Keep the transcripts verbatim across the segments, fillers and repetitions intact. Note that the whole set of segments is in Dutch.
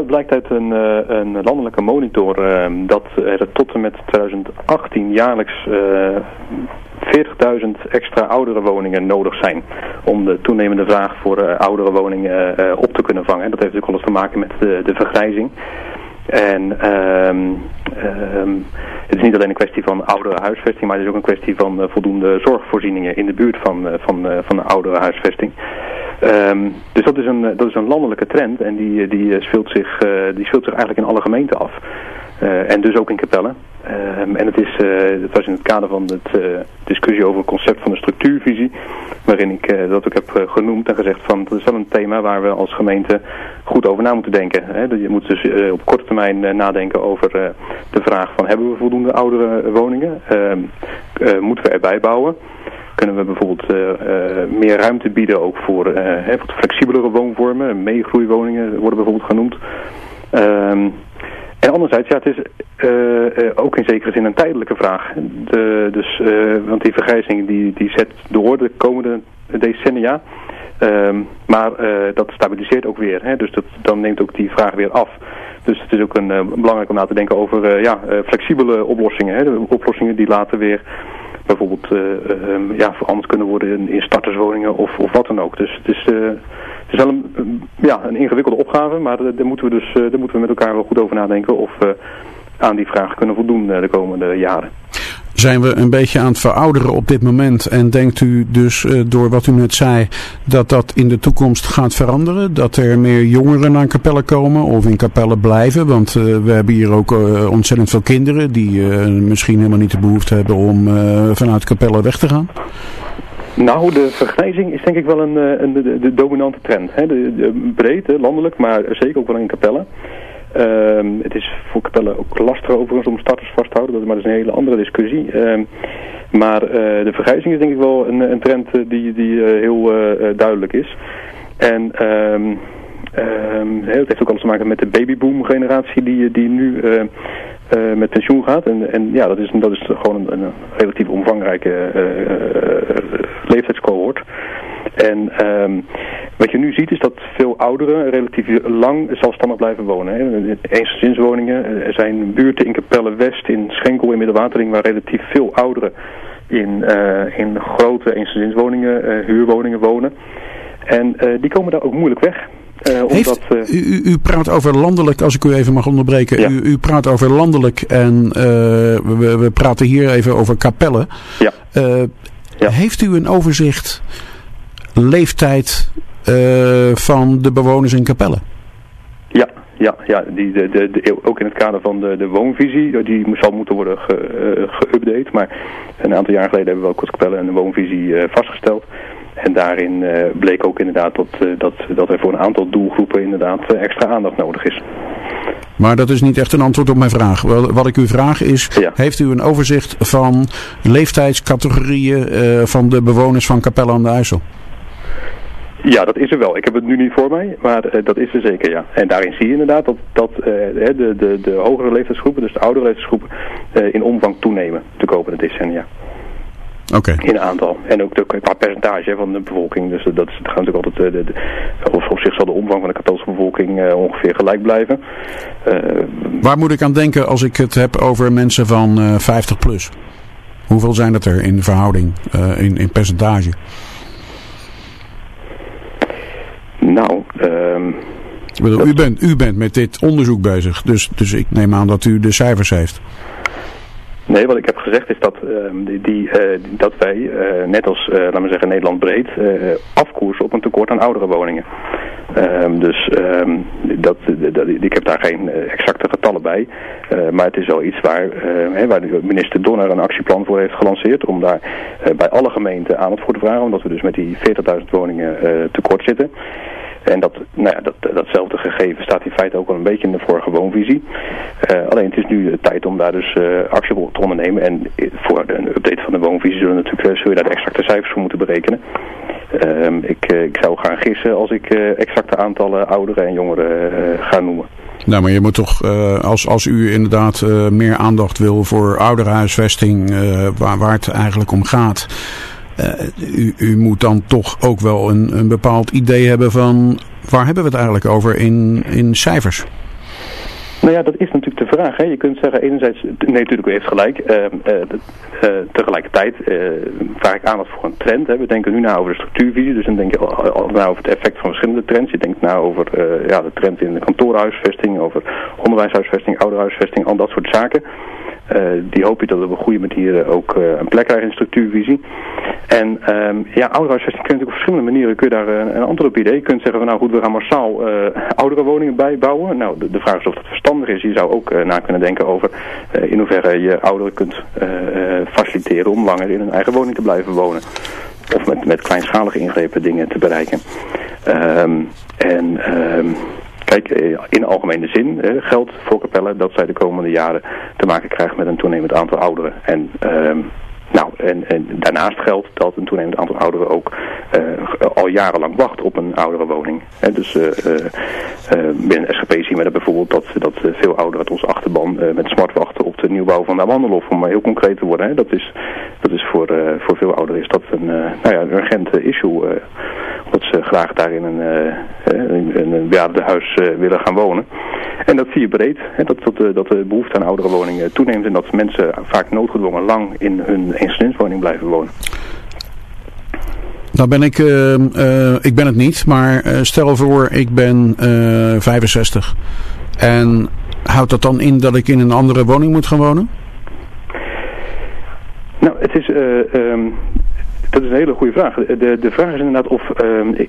dat blijkt uit een, uh, een landelijke monitor uh, dat er tot en met twintig achttien jaarlijks uh, veertigduizend extra oudere woningen nodig zijn om de toenemende vraag voor uh, oudere woningen uh, op te kunnen vangen. Dat heeft natuurlijk alles te maken met de, de vergrijzing. En um, um, het is niet alleen een kwestie van oudere huisvesting, maar het is ook een kwestie van uh, voldoende zorgvoorzieningen in de buurt van, uh, van, uh, van de oudere huisvesting. Um, dus dat is, een, dat is een landelijke trend en die, die, speelt zich, uh, die speelt zich eigenlijk in alle gemeenten af. Uh, en dus ook in Capelle. Um, en het, is, uh, het was in het kader van de uh, discussie over het concept van de structuurvisie, waarin ik uh, dat ook heb uh, genoemd en gezegd van dat is wel een thema waar we als gemeente goed over na moeten denken. Hè. Je moet dus uh, op korte termijn uh, nadenken over uh, de vraag van hebben we voldoende oudere woningen? Uh, uh, moeten we erbij bouwen? Kunnen we bijvoorbeeld uh, uh, meer ruimte bieden ook voor uh, hè, wat flexibelere woonvormen? Meegroeiwoningen worden bijvoorbeeld genoemd. Um, En anderzijds, ja, het is uh, uh, ook in zekere zin een tijdelijke vraag. De, dus, uh, want die vergrijzing die, die zet door de komende decennia. Um, maar uh, dat stabiliseert ook weer. Hè? Dus dat, dan neemt ook die vraag weer af. Dus het is ook een, uh, belangrijk om na te denken over uh, ja, uh, flexibele oplossingen. Hè? De oplossingen die later weer bijvoorbeeld uh, uh, ja, veranderd kunnen worden in, in starterswoningen of, of wat dan ook. Dus het is... Uh, Het is wel een, ja, een ingewikkelde opgave, maar daar moeten we dus daar moeten we met elkaar wel goed over nadenken of we aan die vraag kunnen voldoen de komende jaren. Zijn we een beetje aan het verouderen op dit moment en denkt u dus door wat u net zei dat dat in de toekomst gaat veranderen? Dat er meer jongeren naar Capelle komen of in Capelle blijven? Want uh, we hebben hier ook uh, ontzettend veel kinderen die uh, misschien helemaal niet de behoefte hebben om uh, vanuit Capelle weg te gaan. Nou, de vergrijzing is denk ik wel een, een de, de dominante trend. Hè? De, de, breed, hè, landelijk, maar zeker ook wel in Capelle. Um, het is voor Capelle ook lastig overigens om starters vast te houden, maar dat is een hele andere discussie. Um, maar uh, de vergrijzing is denk ik wel een, een trend die, die uh, heel uh, duidelijk is. En um, um, het heeft ook alles te maken met de babyboom generatie die, die nu... Uh, Uh, met pensioen gaat. En, en ja, dat is, dat is gewoon een, een relatief omvangrijke uh, uh, leeftijdscohort. En um, wat je nu ziet is dat veel ouderen relatief lang zelfstandig blijven wonen. Hè. Eensgezinswoningen. Er zijn buurten in Capelle West, in Schenkel, in Middelwatering, waar relatief veel ouderen in, uh, in grote eensgezinswoningen, uh, huurwoningen wonen. En uh, die komen daar ook moeilijk weg. Uh, Heeft, omdat, uh, u, u praat over landelijk, als ik u even mag onderbreken. Ja. U, u praat over landelijk en uh, we, we praten hier even over Capelle. Ja. Uh, ja. Heeft u een overzicht leeftijd uh, van de bewoners in Capelle? Ja, ja, ja die, de, de, de, ook in het kader van de, de woonvisie. Die zal moeten worden ge, uh, geüpdate. Maar een aantal jaar geleden hebben we ook als Capelle een woonvisie uh, vastgesteld. En daarin uh, bleek ook inderdaad dat, uh, dat, dat er voor een aantal doelgroepen inderdaad uh, extra aandacht nodig is. Maar dat is niet echt een antwoord op mijn vraag. Wat ik u vraag is, ja. Heeft u een overzicht van leeftijdscategorieën uh, van de bewoners van Capelle aan de IJssel? Ja, dat is er wel. Ik heb het nu niet voor mij, maar uh, dat is er zeker, ja. En daarin zie je inderdaad dat, dat uh, de, de, de hogere leeftijdsgroepen, dus de oudere leeftijdsgroepen, uh, in omvang toenemen de komende decennia. Okay. In aantal. En ook de, qua percentage van de bevolking. Dus dat, dat gaat natuurlijk altijd, de, de, of op zich zal de omvang van de katholieke bevolking uh, ongeveer gelijk blijven. Uh, Waar moet ik aan denken als ik het heb over mensen van uh, vijftig plus? Hoeveel zijn dat er in verhouding, uh, in, in percentage? Nou, um, ik bedoel, u, bent, u bent met dit onderzoek bezig. Dus, dus ik neem aan dat u de cijfers heeft. Nee, wat ik heb gezegd is dat, uh, die, die, uh, dat wij, uh, net als uh, laten we zeggen Nederland breed, uh, afkoersen op een tekort aan oudere woningen. Um, dus um, dat, dat, ik heb daar geen uh, exacte getallen bij. Uh, maar het is wel iets waar, uh, waar de minister Donner een actieplan voor heeft gelanceerd. Om daar uh, bij alle gemeenten aandacht voor te vragen. Omdat we dus met die veertigduizend woningen uh, tekort zitten. En dat, nou ja, dat, datzelfde gegeven staat in feite ook al een beetje in de vorige woonvisie. Uh, alleen het is nu de tijd om daar dus uh, actie op te ondernemen. En voor een update van de woonvisie zullen, natuurlijk, zul je daar de exacte cijfers voor moeten berekenen. Uh, ik, uh, ik zou gaan gissen als ik uh, exacte aantallen ouderen en jongeren uh, ga noemen. Nou, maar je moet toch, uh, als, als u inderdaad uh, meer aandacht wil voor ouderhuisvesting, uh, waar, waar het eigenlijk om gaat... Uh, u, u moet dan toch ook wel een, een bepaald idee hebben van waar hebben we het eigenlijk over in, in cijfers? Nou ja, dat is natuurlijk de vraag. Hè. Je kunt zeggen, enerzijds, nee, natuurlijk, u heeft gelijk. Uh, uh, uh, tegelijkertijd uh, vraag ik aandacht voor een trend. Hè. We denken nu na over de structuurvisie, dus dan denk je al, al na over het effect van verschillende trends. Je denkt na over uh, ja, de trend in de kantoorhuisvesting, over onderwijshuisvesting, ouderhuisvesting, al dat soort zaken. Uh, die hoop je dat we op een goede manier ook uh, een plek krijgen in de structuurvisie. En um, ja, ouderhuisvesting kun je natuurlijk op verschillende manieren kun je daar uh, een antwoord op idee. Je kunt zeggen van nou goed, we gaan massaal uh, ouderenwoningen bijbouwen. Nou, de, de vraag is of dat verstandig is. Je zou ook uh, na kunnen denken over uh, in hoeverre je ouderen kunt uh, uh, faciliteren om langer in een eigen woning te blijven wonen. Of met, met kleinschalige ingrepen dingen te bereiken. Um, en... Um, Kijk, in algemene zin eh, geldt voor Capelle dat zij de komende jaren te maken krijgt met een toenemend aantal ouderen. En, um, nou, en, en daarnaast geldt dat een toenemend aantal ouderen ook uh, al jarenlang wacht op een ouderenwoning. He, dus uh, uh, binnen S G P zien we dat bijvoorbeeld dat, dat uh, veel ouderen uit onze achterban uh, met smart wachten op de nieuwbouw van de Amandelhof, om maar heel concreet te worden. He. Dat is, dat is voor, uh, voor veel ouderen is dat een, uh, nou ja, een urgente issue. Uh, dat ze graag daar in een, uh, in een bejaardenhuis uh, willen gaan wonen. En dat zie je breed, hè, dat, dat, dat de behoefte aan oudere woningen toeneemt en dat mensen vaak noodgedwongen lang in hun eensgezinswoning blijven wonen. Nou ben ik, uh, uh, ik ben het niet, maar uh, stel voor ik ben uh, vijfenzestig. En houdt dat dan in dat ik in een andere woning moet gaan wonen? Nou, het is... Uh, um, Dat is een hele goede vraag. De, de vraag is inderdaad of... Uh, ik,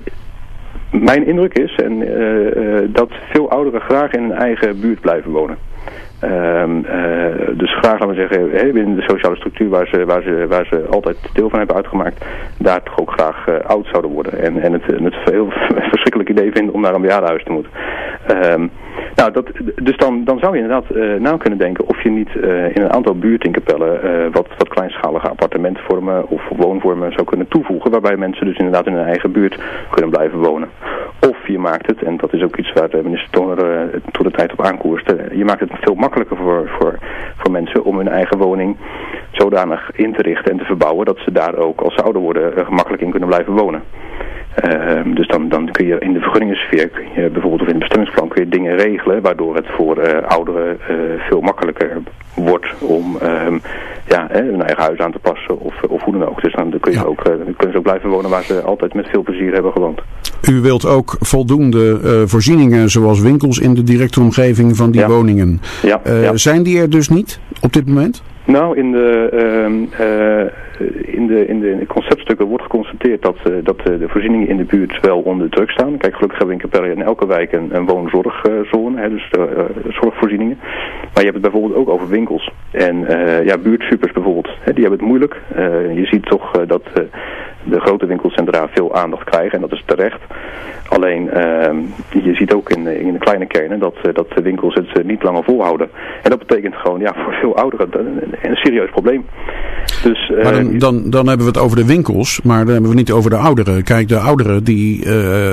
mijn indruk is en, uh, uh, dat veel ouderen graag in hun eigen buurt blijven wonen. Uh, uh, dus graag, laten we zeggen, hè, binnen de sociale structuur waar ze, waar, ze, waar ze altijd deel van hebben uitgemaakt, daar toch ook graag uh, oud zouden worden. En, en het, het heel verschrikkelijk idee vinden om naar een bejaardenhuis te moeten. Uh, nou, dat, dus dan, dan zou je inderdaad uh, na kunnen denken of je niet uh, in een aantal buurten in Capelle uh, wat, wat kleinschalige appartementvormen of woonvormen zou kunnen toevoegen, waarbij mensen dus inderdaad in hun eigen buurt kunnen blijven wonen. Of je maakt het, en dat is ook iets waar de minister Donner uh, toen de tijd op aankoerste, je maakt het veel makkelijker voor, voor, voor mensen om hun eigen woning zodanig in te richten en te verbouwen dat ze daar ook als ze ouder worden uh, gemakkelijk in kunnen blijven wonen. Uh, dus dan, dan kun je in de vergunningssfeer, kun je bijvoorbeeld of in het bestemmingsplan kun je dingen regelen waardoor het voor uh, ouderen uh, veel makkelijker wordt om uh, ja, hè, hun eigen huis aan te passen of, of hoe dan ook. Dus dan kun je, ja. ook, uh, dan kunnen ze ook blijven wonen waar ze altijd met veel plezier hebben gewoond. U wilt ook voldoende uh, voorzieningen zoals winkels in de directe omgeving van die ja. woningen. Ja. Uh, ja. Zijn die er dus niet op dit moment? Nou, in de, uh, uh, in, de, in, de, in de conceptstukken wordt geconstateerd dat, uh, dat uh, de voorzieningen in de buurt wel onder druk staan. Kijk, gelukkig hebben we in Capelle in elke wijk een, een woonzorgzone, hè, dus uh, zorgvoorzieningen. Maar je hebt het bijvoorbeeld ook over winkels. En uh, ja, buurtsupers bijvoorbeeld, hè, die hebben het moeilijk. Uh, je ziet toch uh, dat uh, de grote winkelcentra veel aandacht krijgen en dat is terecht. Alleen, uh, je ziet ook in, in de kleine kernen dat, uh, dat de winkels het uh, niet langer volhouden. En dat betekent gewoon, ja, voor veel ouderen een, een serieus probleem. Dus, uh, maar dan, dan, dan hebben we het over de winkels, maar dan hebben we het niet over de ouderen. Kijk, de ouderen die uh,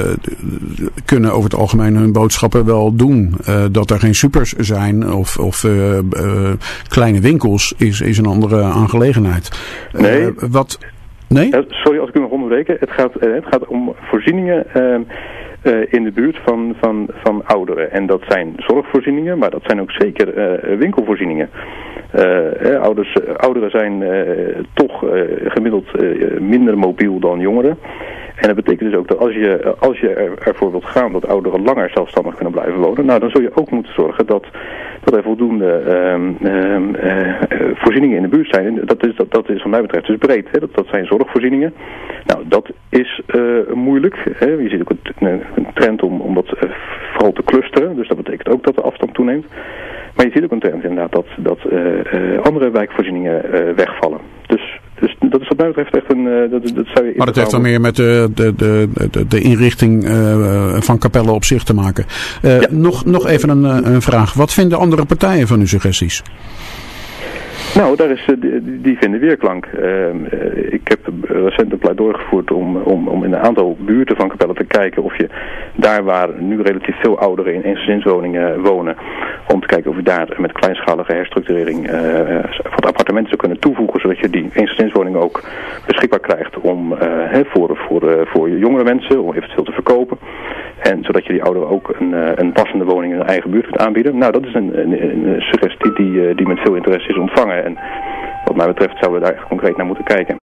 kunnen over het algemeen hun boodschappen wel doen. Uh, dat er geen supers zijn of, of uh, uh, kleine winkels is, is een andere aangelegenheid. Nee. Uh, wat... Nee? Sorry als ik u mag onderbreken. Het gaat, het gaat om voorzieningen uh, uh, in de buurt van, van, van ouderen. En dat zijn zorgvoorzieningen, maar dat zijn ook zeker uh, winkelvoorzieningen. Uh, eh, ouders, ouderen zijn uh, toch uh, gemiddeld uh, minder mobiel dan jongeren. En dat betekent dus ook dat als je, als je er, ervoor wilt gaan dat ouderen langer zelfstandig kunnen blijven wonen, nou dan zul je ook moeten zorgen dat, dat er voldoende um, um, uh, voorzieningen in de buurt zijn. En dat is, dat, dat is wat mij betreft dus breed. Hè? Dat, dat zijn zorgvoorzieningen. Nou, dat is uh, moeilijk. Hè? Je ziet ook een, een trend om, om dat uh, vooral te clusteren. Dus dat betekent ook dat de afstand toeneemt. Maar je ziet ook een trend inderdaad dat, dat uh, uh, andere wijkvoorzieningen uh, wegvallen. Dus, dus dat is wat mij betreft echt een... Uh, dat, dat zou je maar dat heeft dan meer met de, de, de, de, de inrichting uh, van Capelle op zich te maken. Uh, ja. nog, nog even een, een vraag. Wat vinden andere partijen van uw suggesties? Nou, daar is, die, die vinden weerklank. Uh, ik heb recent een pleidooi gevoerd om, om, om in een aantal buurten van Capelle te kijken of je daar waar nu relatief veel ouderen in eensgezinswoningen wonen, om te kijken of je daar met kleinschalige herstructurering uh, wat appartementen zou kunnen toevoegen, zodat je die eensgezinswoningen ook beschikbaar krijgt om uh, he, voor, voor, uh, voor jongere mensen, om eventueel te verkopen. En zodat je die ouderen ook een, uh, een passende woning in hun eigen buurt kunt aanbieden. Nou, dat is een, een, een suggestie die, uh, die met veel interesse is ontvangen. En wat mij betreft zouden we daar echt concreet naar moeten kijken.